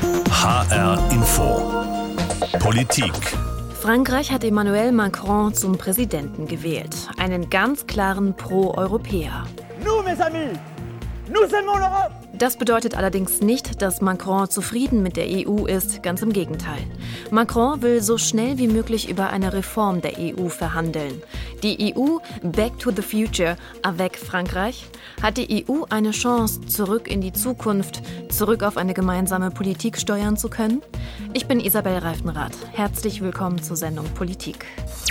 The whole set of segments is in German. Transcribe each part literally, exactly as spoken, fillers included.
H R Info. Politik. Frankreich hat Emmanuel Macron zum Präsidenten gewählt. Einen ganz klaren Pro-Europäer. Nous, mes amis, nous aimons l'Europe. Das bedeutet allerdings nicht, dass Macron zufrieden mit der E U ist, ganz im Gegenteil. Macron will so schnell wie möglich über eine Reform der E U verhandeln. Die E U, Back to the Future, avec Frankreich, hat die E U eine Chance, zurück in die Zukunft, zurück auf eine gemeinsame Politik steuern zu können? Ich bin Isabel Reifenrath. Herzlich willkommen zur Sendung Politik.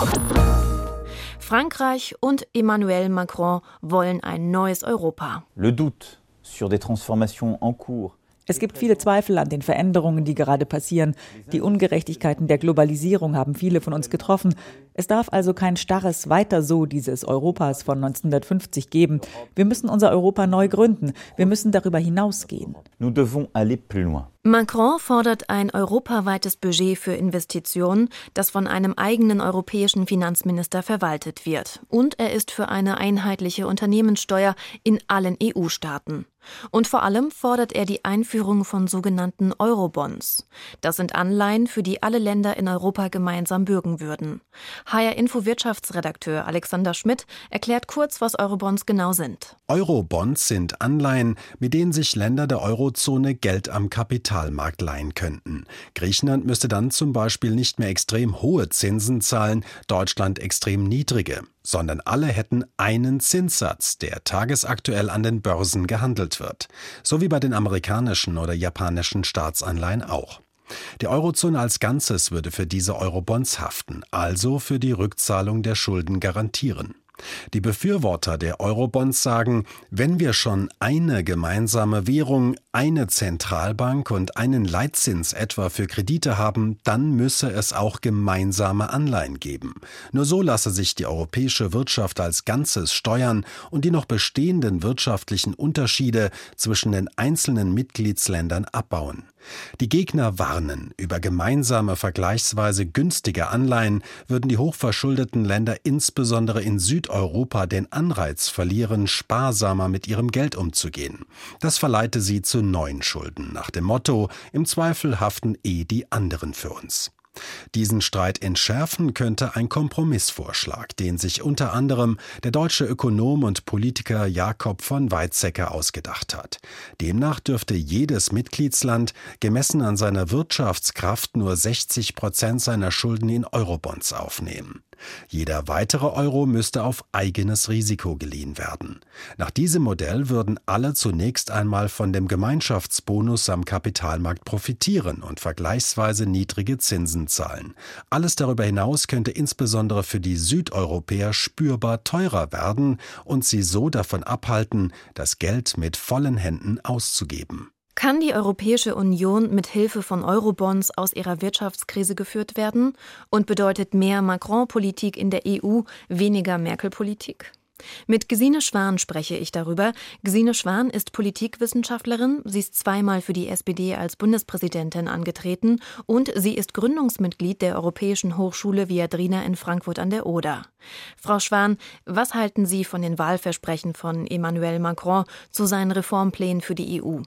Frankreich und Emmanuel Macron wollen ein neues Europa. Le doute sur des transformations en cours. Es gibt viele Zweifel an den Veränderungen, die gerade passieren. Die Ungerechtigkeiten der Globalisierung haben viele von uns getroffen. Es darf also kein starres Weiter so dieses Europas von neunzehnhundertfünfzig geben. Wir müssen unser Europa neu gründen. Wir müssen darüber hinausgehen. Nous devons aller plus loin. Macron fordert ein europaweites Budget für Investitionen, das von einem eigenen europäischen Finanzminister verwaltet wird. Und er ist für eine einheitliche Unternehmenssteuer in allen E U-Staaten. Und vor allem fordert er die Einführung von sogenannten Eurobonds. Das sind Anleihen, für die alle Länder in Europa gemeinsam bürgen würden. H R-Info-Wirtschaftsredakteur Alexander Schmidt erklärt kurz, was Eurobonds genau sind. Eurobonds sind Anleihen, mit denen sich Länder der Eurozone Geld am Kapitalmarkt leihen könnten. Griechenland müsste dann zum Beispiel nicht mehr extrem hohe Zinsen zahlen, Deutschland extrem niedrige, sondern alle hätten einen Zinssatz, der tagesaktuell an den Börsen gehandelt wird. So wie bei den amerikanischen oder japanischen Staatsanleihen auch. Die Eurozone als Ganzes würde für diese Eurobonds haften, also für die Rückzahlung der Schulden garantieren. Die Befürworter der Eurobonds sagen, wenn wir schon eine gemeinsame Währung, eine Zentralbank und einen Leitzins etwa für Kredite haben, dann müsse es auch gemeinsame Anleihen geben. Nur so lasse sich die europäische Wirtschaft als Ganzes steuern und die noch bestehenden wirtschaftlichen Unterschiede zwischen den einzelnen Mitgliedsländern abbauen. Die Gegner warnen, über gemeinsame vergleichsweise günstige Anleihen würden die hochverschuldeten Länder insbesondere in Südeuropa den Anreiz verlieren, sparsamer mit ihrem Geld umzugehen. Das verleite sie zu neuen Schulden, nach dem Motto, im Zweifel haften eh die anderen für uns. Diesen Streit entschärfen könnte ein Kompromissvorschlag, den sich unter anderem der deutsche Ökonom und Politiker Jakob von Weizsäcker ausgedacht hat. Demnach dürfte jedes Mitgliedsland gemessen an seiner Wirtschaftskraft nur sechzig Prozent seiner Schulden in Eurobonds aufnehmen. Jeder weitere Euro müsste auf eigenes Risiko geliehen werden. Nach diesem Modell würden alle zunächst einmal von dem Gemeinschaftsbonus am Kapitalmarkt profitieren und vergleichsweise niedrige Zinsen zahlen. Alles darüber hinaus könnte insbesondere für die Südeuropäer spürbar teurer werden und sie so davon abhalten, das Geld mit vollen Händen auszugeben. Kann die Europäische Union mit Hilfe von Eurobonds aus ihrer Wirtschaftskrise geführt werden? Und bedeutet mehr Macron-Politik in der E U weniger Merkel-Politik? Mit Gesine Schwan spreche ich darüber. Gesine Schwan ist Politikwissenschaftlerin. Sie ist zweimal für die S P D als Bundespräsidentin angetreten und sie ist Gründungsmitglied der Europäischen Hochschule Viadrina in Frankfurt an der Oder. Frau Schwan, was halten Sie von den Wahlversprechen von Emmanuel Macron zu seinen Reformplänen für die E U?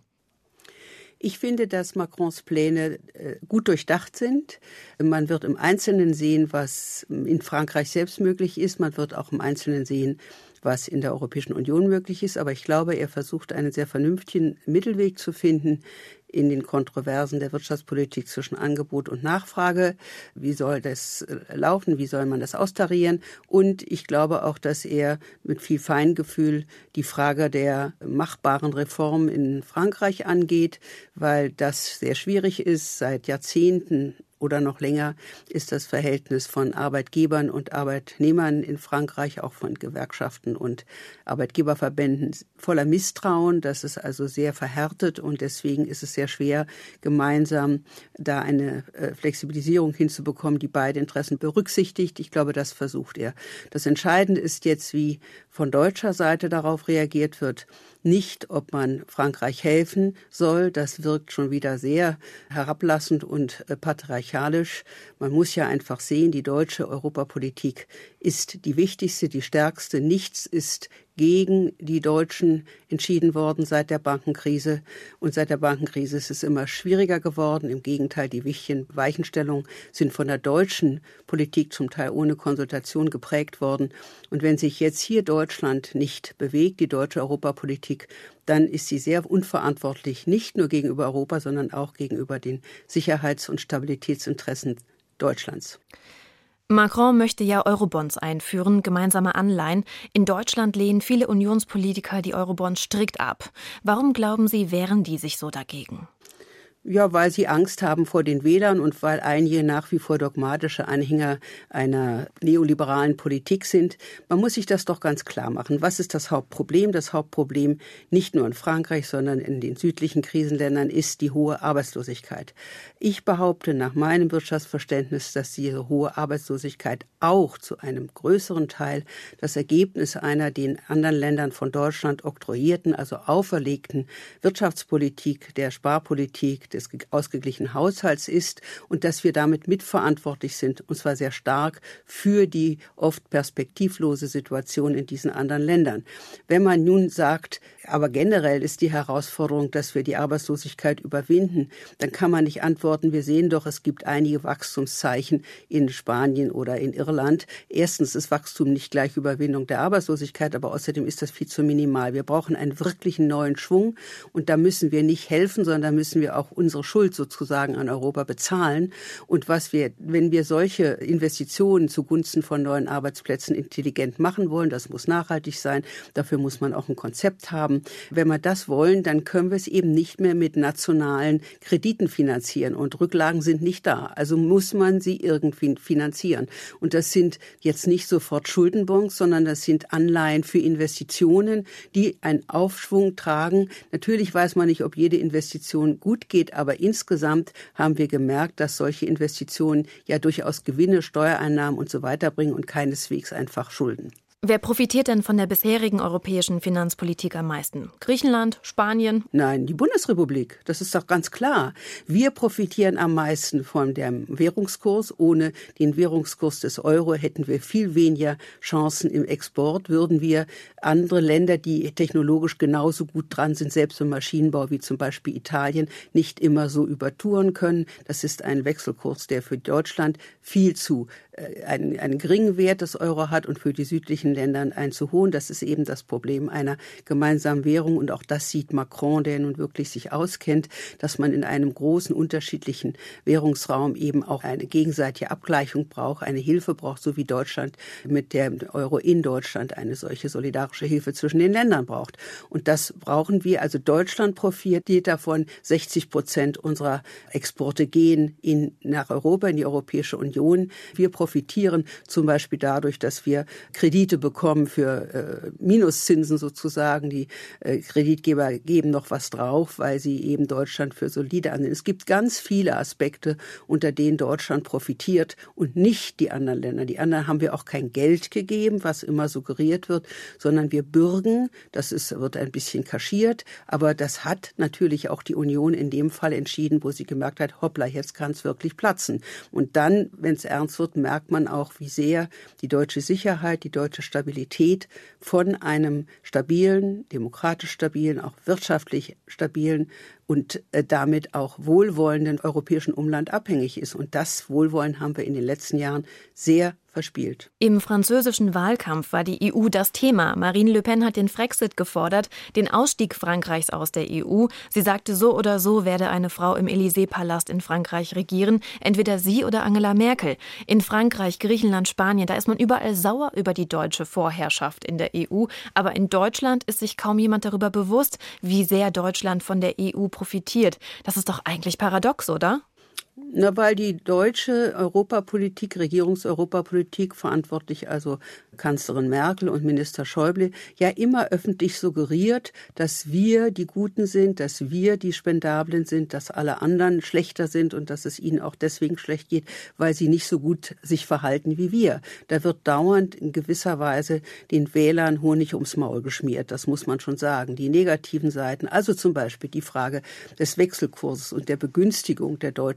Ich finde, dass Macrons Pläne gut durchdacht sind. Man wird im Einzelnen sehen, was in Frankreich selbst möglich ist. Man wird auch im Einzelnen sehen, was in der Europäischen Union möglich ist. Aber ich glaube, er versucht, einen sehr vernünftigen Mittelweg zu finden in den Kontroversen der Wirtschaftspolitik zwischen Angebot und Nachfrage. Wie soll das laufen? Wie soll man das austarieren? Und ich glaube auch, dass er mit viel Feingefühl die Frage der machbaren Reform in Frankreich angeht, weil das sehr schwierig ist. Seit Jahrzehnten oder noch länger ist das Verhältnis von Arbeitgebern und Arbeitnehmern in Frankreich, auch von Gewerkschaften und Arbeitgeberverbänden, voller Misstrauen. Das ist also sehr verhärtet und deswegen ist es sehr schwer, gemeinsam da eine Flexibilisierung hinzubekommen, die beide Interessen berücksichtigt. Ich glaube, das versucht er. Das Entscheidende ist jetzt, wie von deutscher Seite darauf reagiert wird. Nicht, ob man Frankreich helfen soll. Das wirkt schon wieder sehr herablassend und äh, patriarchalisch. Man muss ja einfach sehen, die deutsche Europapolitik ist die wichtigste, die stärkste. Nichts ist gegen die Deutschen entschieden worden seit der Bankenkrise. Und seit der Bankenkrise ist es immer schwieriger geworden. Im Gegenteil, die wichtigen Weichenstellungen sind von der deutschen Politik zum Teil ohne Konsultation geprägt worden. Und wenn sich jetzt hier Deutschland nicht bewegt, die deutsche Europapolitik, dann ist sie sehr unverantwortlich, nicht nur gegenüber Europa, sondern auch gegenüber den Sicherheits- und Stabilitätsinteressen Deutschlands. Macron möchte ja Eurobonds einführen, gemeinsame Anleihen. In Deutschland lehnen viele Unionspolitiker die Eurobonds strikt ab. Warum glauben Sie, wehren die sich so dagegen? Ja, weil sie Angst haben vor den Wählern und weil einige nach wie vor dogmatische Anhänger einer neoliberalen Politik sind. Man muss sich das doch ganz klar machen. Was ist das Hauptproblem? Das Hauptproblem nicht nur in Frankreich, sondern in den südlichen Krisenländern ist die hohe Arbeitslosigkeit. Ich behaupte nach meinem Wirtschaftsverständnis, dass diese hohe Arbeitslosigkeit auch zu einem größeren Teil das Ergebnis einer den anderen Ländern von Deutschland oktroyierten, also auferlegten Wirtschaftspolitik, der Sparpolitik, des ausgeglichenen Haushalts ist und dass wir damit mitverantwortlich sind, und zwar sehr stark für die oft perspektivlose Situation in diesen anderen Ländern. Wenn man nun sagt, aber generell ist die Herausforderung, dass wir die Arbeitslosigkeit überwinden, dann kann man nicht antworten, wir sehen doch, es gibt einige Wachstumszeichen in Spanien oder in Irland. Erstens ist Wachstum nicht gleich Überwindung der Arbeitslosigkeit, aber außerdem ist das viel zu minimal. Wir brauchen einen wirklichen neuen Schwung und da müssen wir nicht helfen, sondern da müssen wir auch unsere Schuld sozusagen an Europa bezahlen. Und was wir, wenn wir solche Investitionen zugunsten von neuen Arbeitsplätzen intelligent machen wollen, das muss nachhaltig sein, dafür muss man auch ein Konzept haben. Wenn wir das wollen, dann können wir es eben nicht mehr mit nationalen Krediten finanzieren und Rücklagen sind nicht da. Also muss man sie irgendwie finanzieren. Und das sind jetzt nicht sofort Schuldenbonds, sondern das sind Anleihen für Investitionen, die einen Aufschwung tragen. Natürlich weiß man nicht, ob jede Investition gut geht, aber insgesamt haben wir gemerkt, dass solche Investitionen ja durchaus Gewinne, Steuereinnahmen und so weiter bringen und keineswegs einfach Schulden. Wer profitiert denn von der bisherigen europäischen Finanzpolitik am meisten? Griechenland, Spanien? Nein, die Bundesrepublik. Das ist doch ganz klar. Wir profitieren am meisten von dem Währungskurs. Ohne den Währungskurs des Euro hätten wir viel weniger Chancen im Export. Würden wir andere Länder, die technologisch genauso gut dran sind, selbst im Maschinenbau wie zum Beispiel Italien, nicht immer so übertouren können. Das ist ein Wechselkurs, der für Deutschland viel zu äh, einen, einen geringen Wert des Euro hat und für die südlichen Ländern einen zu hohen. Das ist eben das Problem einer gemeinsamen Währung. Und auch das sieht Macron, der nun wirklich sich auskennt, dass man in einem großen unterschiedlichen Währungsraum eben auch eine gegenseitige Abgleichung braucht, eine Hilfe braucht, so wie Deutschland mit dem Euro in Deutschland eine solche solidarische Hilfe zwischen den Ländern braucht. Und das brauchen wir. Also Deutschland profitiert davon. sechzig Prozent unserer Exporte gehen in, nach Europa, in die Europäische Union. Wir profitieren zum Beispiel dadurch, dass wir Kredite bekommen für äh, Minuszinsen sozusagen. Die äh, Kreditgeber geben noch was drauf, weil sie eben Deutschland für solide ansehen. Es gibt ganz viele Aspekte, unter denen Deutschland profitiert und nicht die anderen Länder. Die anderen haben wir auch kein Geld gegeben, was immer suggeriert wird, sondern wir bürgen. Das ist, wird ein bisschen kaschiert, aber das hat natürlich auch die Union in dem Fall entschieden, wo sie gemerkt hat, hoppla, jetzt kann es wirklich platzen. Und dann, wenn es ernst wird, merkt man auch, wie sehr die deutsche Sicherheit, die deutsche Stabilität von einem stabilen, demokratisch stabilen, auch wirtschaftlich stabilen und äh, damit auch wohlwollenden europäischen Umland abhängig ist. Und das Wohlwollen haben wir in den letzten Jahren sehr verspielt. Im französischen Wahlkampf war die E U das Thema. Marine Le Pen hat den Frexit gefordert, den Ausstieg Frankreichs aus der E U. Sie sagte, so oder so werde eine Frau im Élysée-Palast in Frankreich regieren, entweder sie oder Angela Merkel. In Frankreich, Griechenland, Spanien, da ist man überall sauer über die deutsche Vorherrschaft in der E U. Aber in Deutschland ist sich kaum jemand darüber bewusst, wie sehr Deutschland von der E U profitiert. Das ist doch eigentlich paradox, oder? Na, weil die deutsche Europapolitik, Regierungseuropapolitik, verantwortlich also Kanzlerin Merkel und Minister Schäuble, ja immer öffentlich suggeriert, dass wir die Guten sind, dass wir die Spendablen sind, dass alle anderen schlechter sind und dass es ihnen auch deswegen schlecht geht, weil sie nicht so gut sich verhalten wie wir. Da wird dauernd in gewisser Weise den Wählern Honig ums Maul geschmiert, das muss man schon sagen. Die negativen Seiten, also zum Beispiel die Frage des Wechselkurses und der Begünstigung der Deut- des deutschen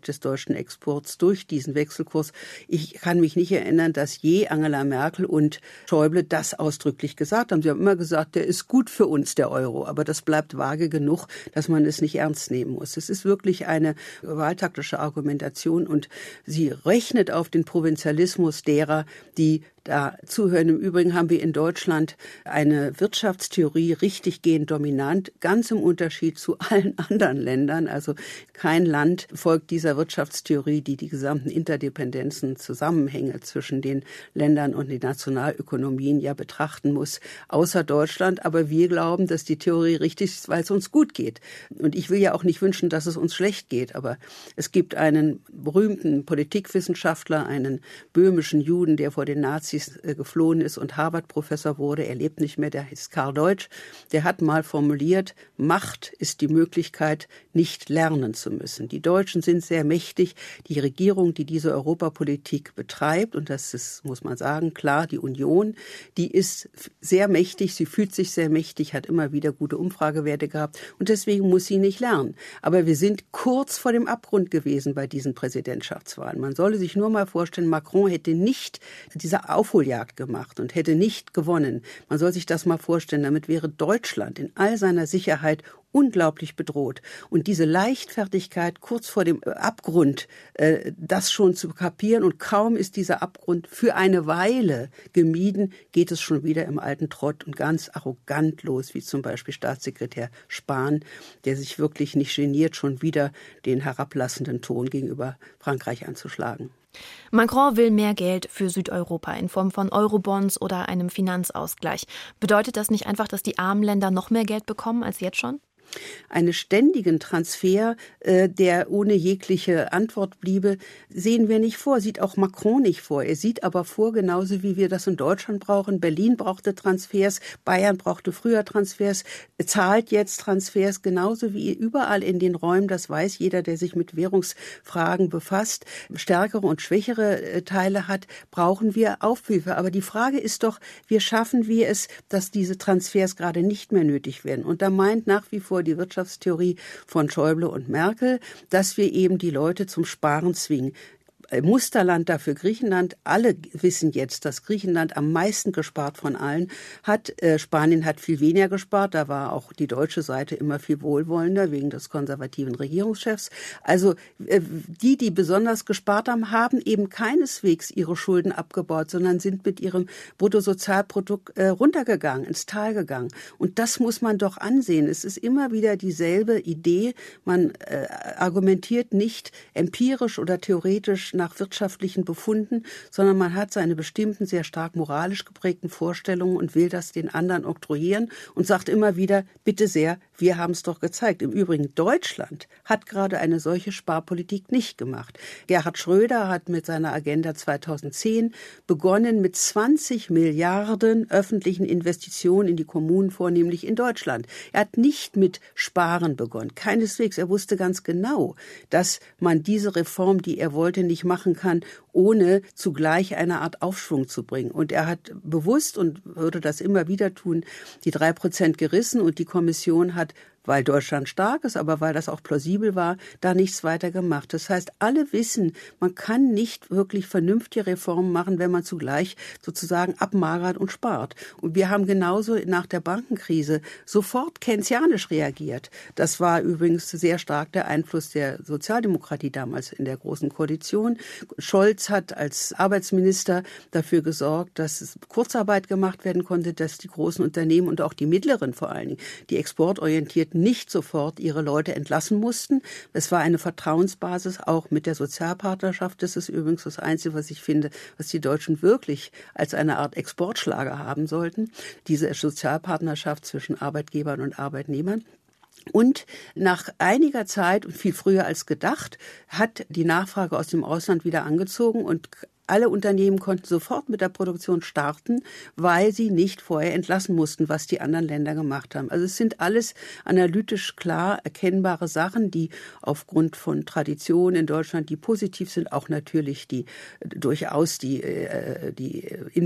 deutschen Exports durch diesen Wechselkurs. Ich kann mich nicht erinnern, dass je Angela Merkel und Schäuble das ausdrücklich gesagt haben. Sie haben immer gesagt, der ist gut für uns, der Euro. Aber das bleibt vage genug, dass man es nicht ernst nehmen muss. Es ist wirklich eine wahltaktische Argumentation und sie rechnet auf den Provinzialismus derer, die da zuhören. Im Übrigen haben wir in Deutschland eine Wirtschaftstheorie richtiggehend dominant, ganz im Unterschied zu allen anderen Ländern. Also kein Land folgt dieser Wirtschaftstheorie, die die gesamten Interdependenzen, Zusammenhänge zwischen den Ländern und den Nationalökonomien ja betrachten muss, außer Deutschland. Aber wir glauben, dass die Theorie richtig ist, weil es uns gut geht. Und ich will ja auch nicht wünschen, dass es uns schlecht geht. Aber es gibt einen berühmten Politikwissenschaftler, einen böhmischen Juden, der vor den Nazis geflohen ist und Harvard-Professor wurde. Er lebt nicht mehr, der heißt Karl Deutsch. Der hat mal formuliert, Macht ist die Möglichkeit, nicht lernen zu müssen. Die Deutschen sind sehr mächtig. Die Regierung, die diese Europapolitik betreibt, und das ist, muss man sagen, klar, die Union, die ist sehr mächtig. Sie fühlt sich sehr mächtig, hat immer wieder gute Umfragewerte gehabt und deswegen muss sie nicht lernen. Aber wir sind kurz vor dem Abgrund gewesen bei diesen Präsidentschaftswahlen. Man solle sich nur mal vorstellen, Macron hätte nicht diese Aufholjagd gemacht und hätte nicht gewonnen. Man soll sich das mal vorstellen, damit wäre Deutschland in all seiner Sicherheit unglaublich bedroht. Und diese Leichtfertigkeit kurz vor dem Abgrund, äh, das schon zu kapieren und kaum ist dieser Abgrund für eine Weile gemieden, geht es schon wieder im alten Trott und ganz arrogant los, wie zum Beispiel Staatssekretär Spahn, der sich wirklich nicht geniert, schon wieder den herablassenden Ton gegenüber Frankreich anzuschlagen. Macron will mehr Geld für Südeuropa in Form von Eurobonds oder einem Finanzausgleich. Bedeutet das nicht einfach, dass die armen Länder noch mehr Geld bekommen als jetzt schon? Einen ständigen Transfer, äh, der ohne jegliche Antwort bliebe, sehen wir nicht vor, sieht auch Macron nicht vor. Er sieht aber vor, genauso wie wir das in Deutschland brauchen. Berlin brauchte Transfers, Bayern brauchte früher Transfers, zahlt jetzt Transfers, genauso wie überall in den Räumen, das weiß jeder, der sich mit Währungsfragen befasst, stärkere und schwächere äh, Teile hat, brauchen wir Aufhilfe. Aber die Frage ist doch, wie schaffen wir es, dass diese Transfers gerade nicht mehr nötig werden? Und da meint nach wie vor die Wirtschaftstheorie von Schäuble und Merkel, dass wir eben die Leute zum Sparen zwingen. Musterland dafür Griechenland. Alle wissen jetzt, dass Griechenland am meisten gespart von allen hat. Äh, Spanien hat viel weniger gespart. Da war auch die deutsche Seite immer viel wohlwollender wegen des konservativen Regierungschefs. Also äh, die, die besonders gespart haben, haben eben keineswegs ihre Schulden abgebaut, sondern sind mit ihrem Bruttosozialprodukt äh, runtergegangen, ins Tal gegangen. Und das muss man doch ansehen. Es ist immer wieder dieselbe Idee. Man äh, argumentiert nicht empirisch oder theoretisch nach wirtschaftlichen Befunden, sondern man hat seine bestimmten, sehr stark moralisch geprägten Vorstellungen und will das den anderen oktroyieren und sagt immer wieder, bitte sehr, wir haben es doch gezeigt. Im Übrigen, Deutschland hat gerade eine solche Sparpolitik nicht gemacht. Gerhard Schröder hat mit seiner Agenda zweitausendzehn begonnen mit zwanzig Milliarden öffentlichen Investitionen in die Kommunen, vornehmlich in Deutschland. Er hat nicht mit Sparen begonnen, keineswegs. Er wusste ganz genau, dass man diese Reform, die er wollte, nicht machen kann, ohne zugleich eine Art Aufschwung zu bringen. Und er hat bewusst und würde das immer wieder tun, die drei Prozent gerissen und die Kommission hat, weil Deutschland stark ist, aber weil das auch plausibel war, da nichts weiter gemacht. Das heißt, alle wissen, man kann nicht wirklich vernünftige Reformen machen, wenn man zugleich sozusagen abmagert und spart. Und wir haben genauso nach der Bankenkrise sofort keynesianisch reagiert. Das war übrigens sehr stark der Einfluss der Sozialdemokratie damals in der Großen Koalition. Scholz hat als Arbeitsminister dafür gesorgt, dass Kurzarbeit gemacht werden konnte, dass die großen Unternehmen und auch die mittleren vor allen Dingen, die exportorientierten, nicht sofort ihre Leute entlassen mussten. Es war eine Vertrauensbasis auch mit der Sozialpartnerschaft. Das ist übrigens das Einzige, was ich finde, was die Deutschen wirklich als eine Art Exportschlager haben sollten. Diese Sozialpartnerschaft zwischen Arbeitgebern und Arbeitnehmern. Und nach einiger Zeit und viel früher als gedacht, hat die Nachfrage aus dem Ausland wieder angezogen und alle Unternehmen konnten sofort mit der Produktion starten, weil sie nicht vorher entlassen mussten, was die anderen Länder gemacht haben. Also es sind alles analytisch klar erkennbare Sachen, die aufgrund von Traditionen in Deutschland, die positiv sind, auch natürlich die durchaus die, die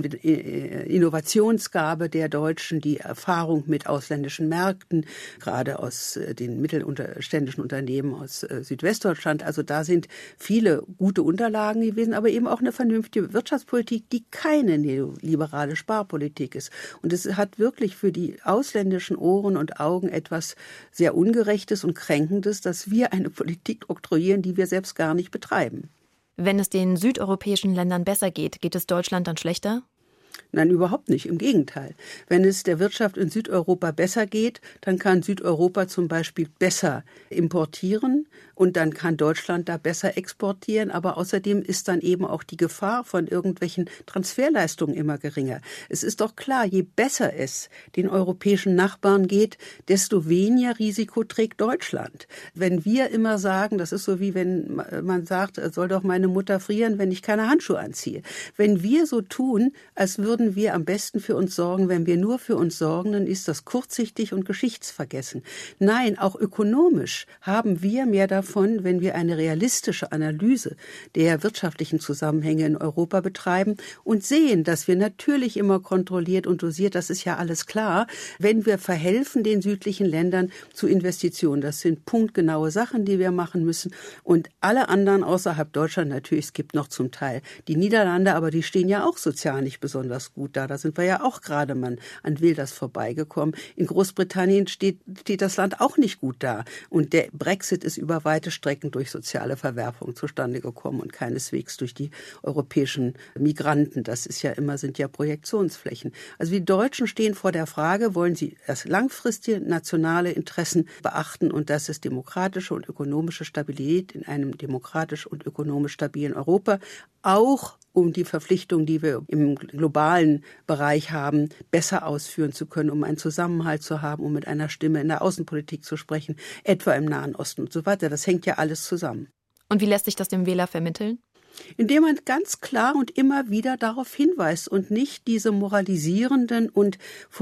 Innovationsgabe der Deutschen, die Erfahrung mit ausländischen Märkten, gerade aus den mittelständischen Unternehmen aus Südwestdeutschland. Also da sind viele gute Unterlagen gewesen, aber eben auch eine vernünftige Wirtschaftspolitik, die keine neoliberale Sparpolitik ist. Und es hat wirklich für die ausländischen Ohren und Augen etwas sehr Ungerechtes und Kränkendes, dass wir eine Politik oktroyieren, die wir selbst gar nicht betreiben. Wenn es den südeuropäischen Ländern besser geht, geht es Deutschland dann schlechter? Nein, überhaupt nicht. Im Gegenteil. Wenn es der Wirtschaft in Südeuropa besser geht, dann kann Südeuropa zum Beispiel besser importieren und dann kann Deutschland da besser exportieren. Aber außerdem ist dann eben auch die Gefahr von irgendwelchen Transferleistungen immer geringer. Es ist doch klar, je besser es den europäischen Nachbarn geht, desto weniger Risiko trägt Deutschland. Wenn wir immer sagen, das ist so wie wenn man sagt, soll doch meine Mutter frieren, wenn ich keine Handschuhe anziehe. Wenn wir so tun, als würden wir am besten für uns sorgen, wenn wir nur für uns sorgen, dann ist das kurzsichtig und geschichtsvergessen. Nein, auch ökonomisch haben wir mehr davon, wenn wir eine realistische Analyse der wirtschaftlichen Zusammenhänge in Europa betreiben und sehen, dass wir natürlich immer kontrolliert und dosiert, das ist ja alles klar, wenn wir verhelfen den südlichen Ländern zu Investitionen. Das sind punktgenaue Sachen, die wir machen müssen. Und alle anderen außerhalb Deutschland, natürlich, es gibt noch zum Teil die Niederlande, aber die stehen ja auch sozial nicht besonders gut da. Da sind wir ja auch gerade mal an Wilders vorbeigekommen. In Großbritannien steht, steht das Land auch nicht gut da. Und der Brexit ist über weite Strecken durch soziale Verwerfung zustande gekommen und keineswegs durch die europäischen Migranten. Das ist ja immer, sind ja Projektionsflächen. Also die Deutschen stehen vor der Frage, wollen sie erst langfristige nationale Interessen beachten und das ist demokratische und ökonomische Stabilität in einem demokratisch und ökonomisch stabilen Europa, auch um die Verpflichtung, die wir im globalen Bereich haben, besser ausführen zu können, um einen Zusammenhalt zu haben, um mit einer Stimme in der Außenpolitik zu sprechen, etwa im Nahen Osten und so weiter. Das hängt ja alles zusammen. Und wie lässt sich das dem Wähler vermitteln? Indem man ganz klar und immer wieder darauf hinweist und nicht diese moralisierenden und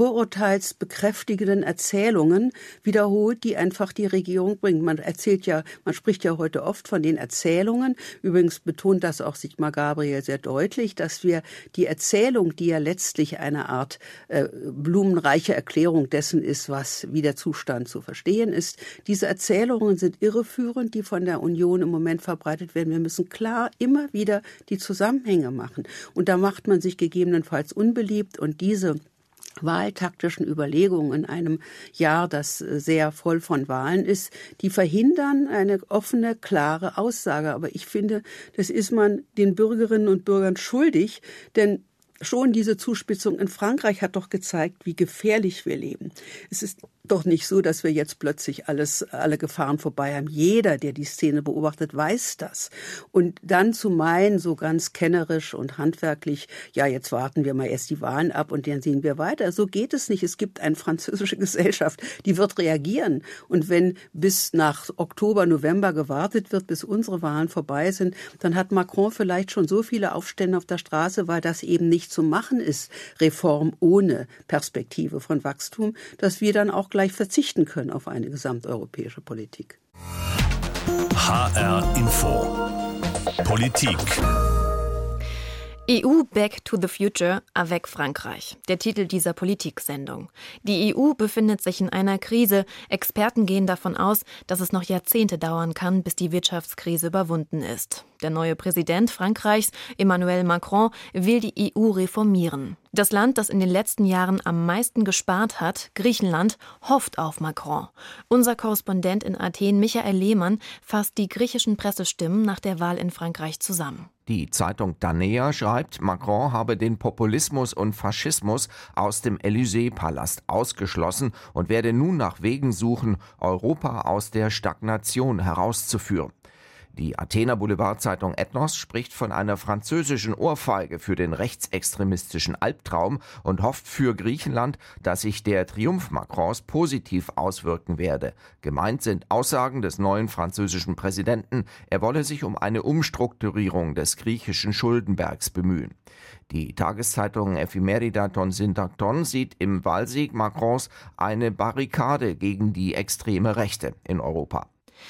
vorurteilsbekräftigenden Erzählungen wiederholt, die einfach die Regierung bringt. Man erzählt ja, man spricht ja heute oft von den Erzählungen. Übrigens betont das auch Sigmar Gabriel sehr deutlich, dass wir die Erzählung, die ja letztlich eine Art äh, blumenreiche Erklärung dessen ist, was wie der Zustand zu verstehen ist. Diese Erzählungen sind irreführend, die von der Union im Moment verbreitet werden. Wir müssen klar immer wieder die Zusammenhänge machen. Und da macht man sich gegebenenfalls unbeliebt und diese wahltaktischen Überlegungen in einem Jahr, das sehr voll von Wahlen ist, die verhindern eine offene, klare Aussage. Aber ich finde, das ist man den Bürgerinnen und Bürgern schuldig, denn schon diese Zuspitzung in Frankreich hat doch gezeigt, wie gefährlich wir leben. Es ist doch nicht so, dass wir jetzt plötzlich alles, alle Gefahren vorbei haben. Jeder, der die Szene beobachtet, weiß das. Und dann zu meinen, so ganz kennerisch und handwerklich, ja, jetzt warten wir mal erst die Wahlen ab und dann sehen wir weiter. So geht es nicht. Es gibt eine französische Gesellschaft, die wird reagieren. Und wenn bis nach Oktober, November gewartet wird, bis unsere Wahlen vorbei sind, dann hat Macron vielleicht schon so viele Aufstände auf der Straße, weil das eben nicht zu machen ist, Reform ohne Perspektive von Wachstum, dass wir dann auch gleich verzichten können auf eine gesamteuropäische Politik. H R Info Politik. E U Back to the Future, avec Frankreich. Der Titel dieser Politiksendung. Die E U befindet sich in einer Krise. Experten gehen davon aus, dass es noch Jahrzehnte dauern kann, bis die Wirtschaftskrise überwunden ist. Der neue Präsident Frankreichs, Emmanuel Macron, will die E U reformieren. Das Land, das in den letzten Jahren am meisten gespart hat, Griechenland, hofft auf Macron. Unser Korrespondent in Athen, Michael Lehmann, fasst die griechischen Pressestimmen nach der Wahl in Frankreich zusammen. Die Zeitung Danea schreibt, Macron habe den Populismus und Faschismus aus dem Élysée-Palast ausgeschlossen und werde nun nach Wegen suchen, Europa aus der Stagnation herauszuführen. Die Athener Boulevardzeitung Ethnos spricht von einer französischen Ohrfeige für den rechtsextremistischen Albtraum und hofft für Griechenland, dass sich der Triumph Macrons positiv auswirken werde. Gemeint sind Aussagen des neuen französischen Präsidenten, er wolle sich um eine Umstrukturierung des griechischen Schuldenbergs bemühen. Die Tageszeitung Ephemerida ton Syntacton sieht im Wahlsieg Macrons eine Barrikade gegen die extreme Rechte in Europa.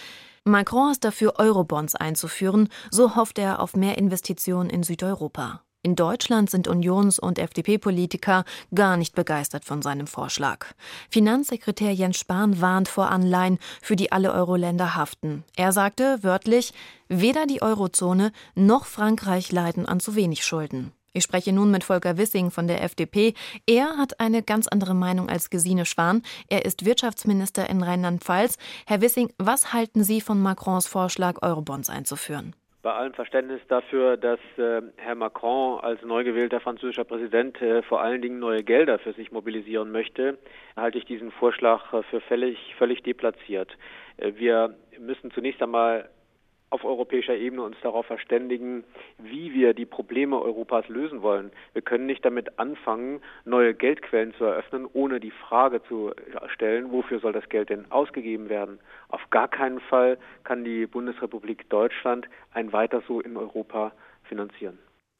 Macron ist dafür, Eurobonds einzuführen, so hofft er auf mehr Investitionen in Südeuropa. In Deutschland sind Unions- und F D P-Politiker gar nicht begeistert von seinem Vorschlag. Finanzsekretär Jens Spahn warnt vor Anleihen, für die alle Euro-Länder haften. Er sagte wörtlich, weder die Eurozone noch Frankreich leiden an zu wenig Schulden. Ich spreche nun mit Volker Wissing von der F D P. Er hat eine ganz andere Meinung als Gesine Schwan. Er ist Wirtschaftsminister in Rheinland-Pfalz. Herr Wissing, was halten Sie von Macrons Vorschlag, Eurobonds einzuführen? Bei allem Verständnis dafür, dass äh, Herr Macron als neu gewählter französischer Präsident äh, vor allen Dingen neue Gelder für sich mobilisieren möchte, halte ich diesen Vorschlag äh, für völlig, völlig deplatziert. Äh, wir müssen zunächst einmal auf europäischer Ebene uns darauf verständigen, wie wir die Probleme Europas lösen wollen. Wir können nicht damit anfangen, neue Geldquellen zu eröffnen, ohne die Frage zu stellen, wofür soll das Geld denn ausgegeben werden. Auf gar keinen Fall kann die Bundesrepublik Deutschland ein Weiter so in Europa finanzieren.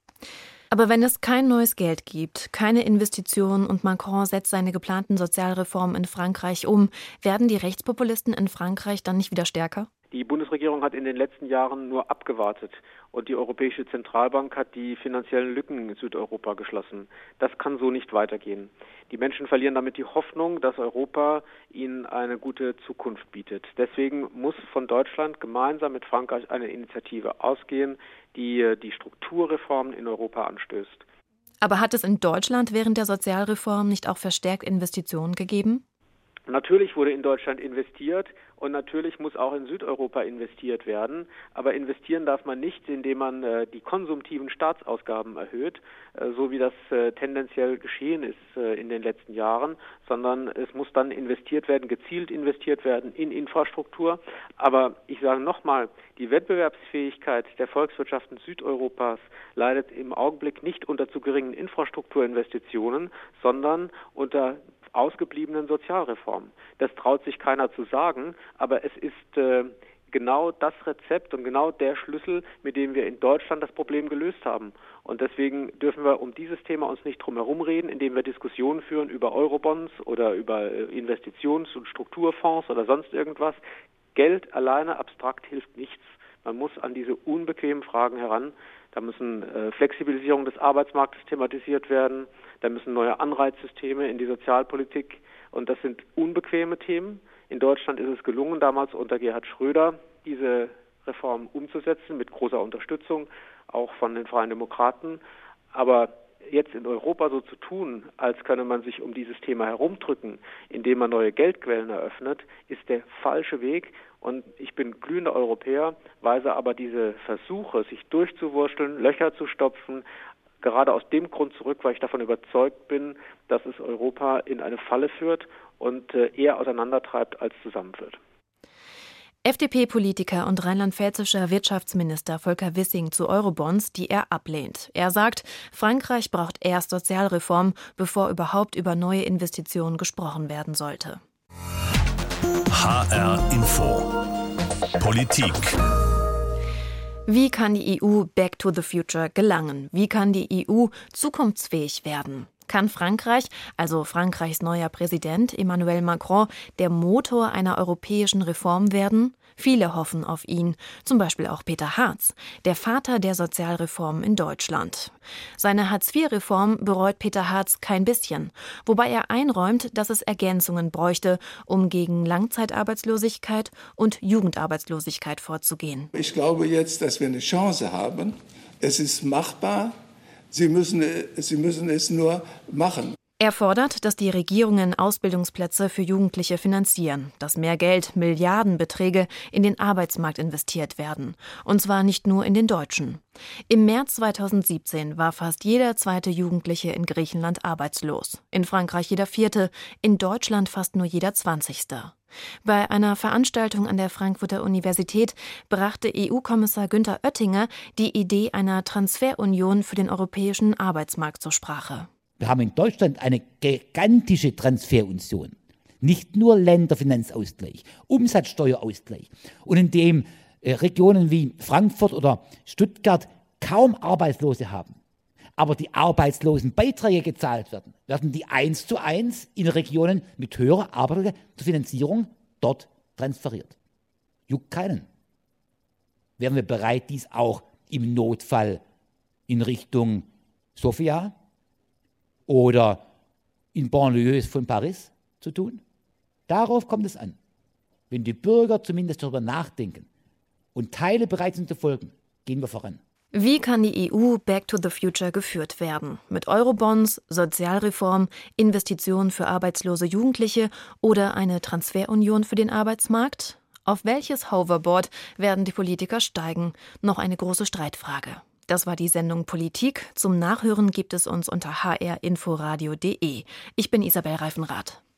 Aber wenn es kein neues Geld gibt, keine Investitionen und Macron setzt seine geplanten Sozialreformen in Frankreich um, werden die Rechtspopulisten in Frankreich dann nicht wieder stärker? Die Bundesregierung hat in den letzten Jahren nur abgewartet und die Europäische Zentralbank hat die finanziellen Lücken in Südeuropa geschlossen. Das kann so nicht weitergehen. Die Menschen verlieren damit die Hoffnung, dass Europa ihnen eine gute Zukunft bietet. Deswegen muss von Deutschland gemeinsam mit Frankreich eine Initiative ausgehen, die die Strukturreformen in Europa anstößt. Aber hat es in Deutschland während der Sozialreform nicht auch verstärkt Investitionen gegeben? Natürlich wurde in Deutschland investiert und natürlich muss auch in Südeuropa investiert werden. Aber investieren darf man nicht, indem man äh, die konsumtiven Staatsausgaben erhöht, äh, so wie das äh, tendenziell geschehen ist äh, in den letzten Jahren, sondern es muss dann investiert werden, gezielt investiert werden in Infrastruktur. Aber ich sage nochmal, die Wettbewerbsfähigkeit der Volkswirtschaften Südeuropas leidet im Augenblick nicht unter zu geringen Infrastrukturinvestitionen, sondern unter ausgebliebenen Sozialreformen. Das traut sich keiner zu sagen, aber es ist äh, genau das Rezept und genau der Schlüssel, mit dem wir in Deutschland das Problem gelöst haben. Und deswegen dürfen wir um dieses Thema uns nicht drum herum reden, indem wir Diskussionen führen über Eurobonds oder über äh, Investitions- und Strukturfonds oder sonst irgendwas. Geld alleine abstrakt hilft nichts. Man muss an diese unbequemen Fragen heran. Da müssen äh, Flexibilisierung des Arbeitsmarktes thematisiert werden. Da müssen neue Anreizsysteme in die Sozialpolitik. Und das sind unbequeme Themen. In Deutschland ist es gelungen, damals unter Gerhard Schröder diese Reform umzusetzen, mit großer Unterstützung, auch von den Freien Demokraten. Aber jetzt in Europa so zu tun, als könne man sich um dieses Thema herumdrücken, indem man neue Geldquellen eröffnet, ist der falsche Weg. Und ich bin glühender Europäer, weise aber diese Versuche, sich durchzuwursteln, Löcher zu stopfen, gerade aus dem Grund zurück, weil ich davon überzeugt bin, dass es Europa in eine Falle führt und eher auseinandertreibt als zusammenführt. F D P-Politiker und rheinland-pfälzischer Wirtschaftsminister Volker Wissing zu Eurobonds, die er ablehnt. Er sagt, Frankreich braucht erst Sozialreform, bevor überhaupt über neue Investitionen gesprochen werden sollte. H R Info Politik. Wie kann die E U Back to the Future gelangen? Wie kann die E U zukunftsfähig werden? Kann Frankreich, also Frankreichs neuer Präsident Emmanuel Macron, der Motor einer europäischen Reform werden? Viele hoffen auf ihn, zum Beispiel auch Peter Hartz, der Vater der Sozialreform in Deutschland. Seine Hartz-vier-Reform bereut Peter Hartz kein bisschen, wobei er einräumt, dass es Ergänzungen bräuchte, um gegen Langzeitarbeitslosigkeit und Jugendarbeitslosigkeit vorzugehen. Ich glaube jetzt, dass wir eine Chance haben. Es ist machbar. Sie müssen, Sie müssen es nur machen. Er fordert, dass die Regierungen Ausbildungsplätze für Jugendliche finanzieren, dass mehr Geld, Milliardenbeträge, in den Arbeitsmarkt investiert werden. Und zwar nicht nur in den deutschen. Im März zweitausendsiebzehn war fast jeder zweite Jugendliche in Griechenland arbeitslos. In Frankreich jeder vierte, in Deutschland fast nur jeder zwanzigste. Bei einer Veranstaltung an der Frankfurter Universität brachte E U-Kommissar Günther Oettinger die Idee einer Transferunion für den europäischen Arbeitsmarkt zur Sprache. Wir haben in Deutschland eine gigantische Transferunion. Nicht nur Länderfinanzausgleich, Umsatzsteuerausgleich. Und indem äh, Regionen wie Frankfurt oder Stuttgart kaum Arbeitslose haben, aber die Arbeitslosenbeiträge gezahlt werden, werden die eins zu eins in Regionen mit höherer Arbeitslose zur Finanzierung dort transferiert. Juckt keinen. Wären wir bereit, dies auch im Notfall in Richtung Sofia oder in Banlieues von Paris zu tun? Darauf kommt es an. Wenn die Bürger zumindest darüber nachdenken und Teile bereit sind zu folgen, gehen wir voran. Wie kann die E U Back to the Future geführt werden? Mit Eurobonds, Sozialreform, Investitionen für arbeitslose Jugendliche oder eine Transferunion für den Arbeitsmarkt? Auf welches Hoverboard werden die Politiker steigen? Noch eine große Streitfrage. Das war die Sendung Politik. Zum Nachhören gibt es uns unter h r inforadio punkt d e. Ich bin Isabel Reifenrath.